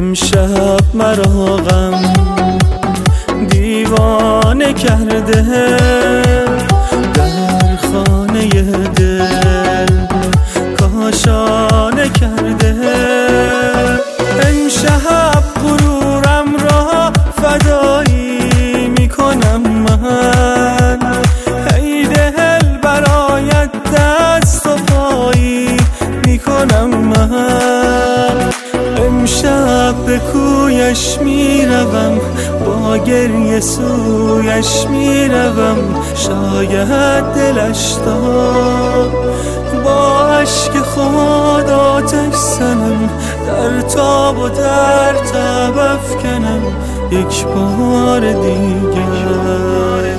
امشب مرا غم دیوانه کرده، در خانه دل کاشانه کرده. امشب غرورم را فدایی میکنم من، ای دل برایت دست و پایی میکنم من. امشب به کویش میروم، با گریه سویش میروم، شاید دلش داد با عشق خود آتش زنم، در تاب و در تب افکنم یک بار دیگر.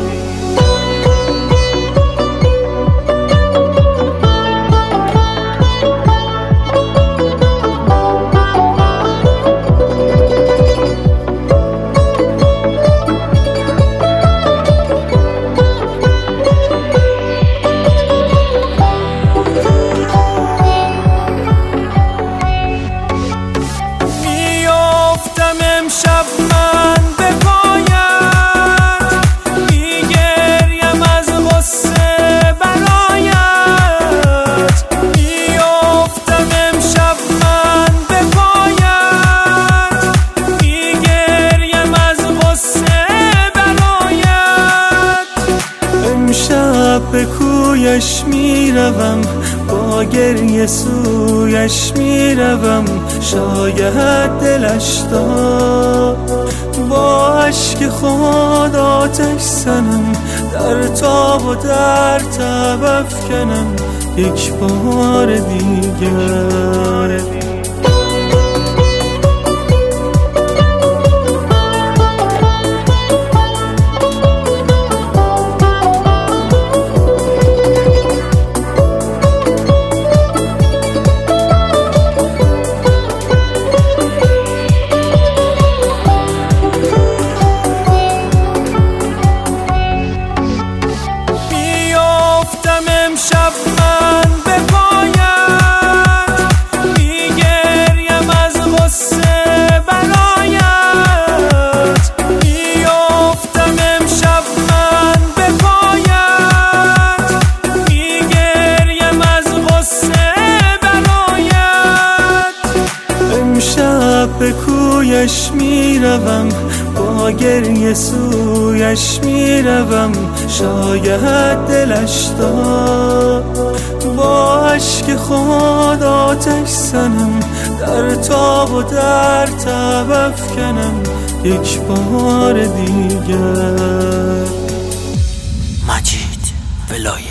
امشب من به پایت میگریم از غصه برایت، میافتم امشب من به پایت میگریم از غصه برایت. امشب به کویش میروم، با گریه سویش میروم، شاید دلش داد با عشق خود آتش زنم، در تاب و در تب افکنم یک بار دیگر. امشب من به پایت میگریم از غصه برایت، میافتم امشب من به پایت میگریم از غصه برایت. امشب به کویش میروم، با گریه سویش میروم، شاید دلش داد با عشق خود آتش زنم، در تاب و در تب افکنم یک بار دیگر. مجید ولایت.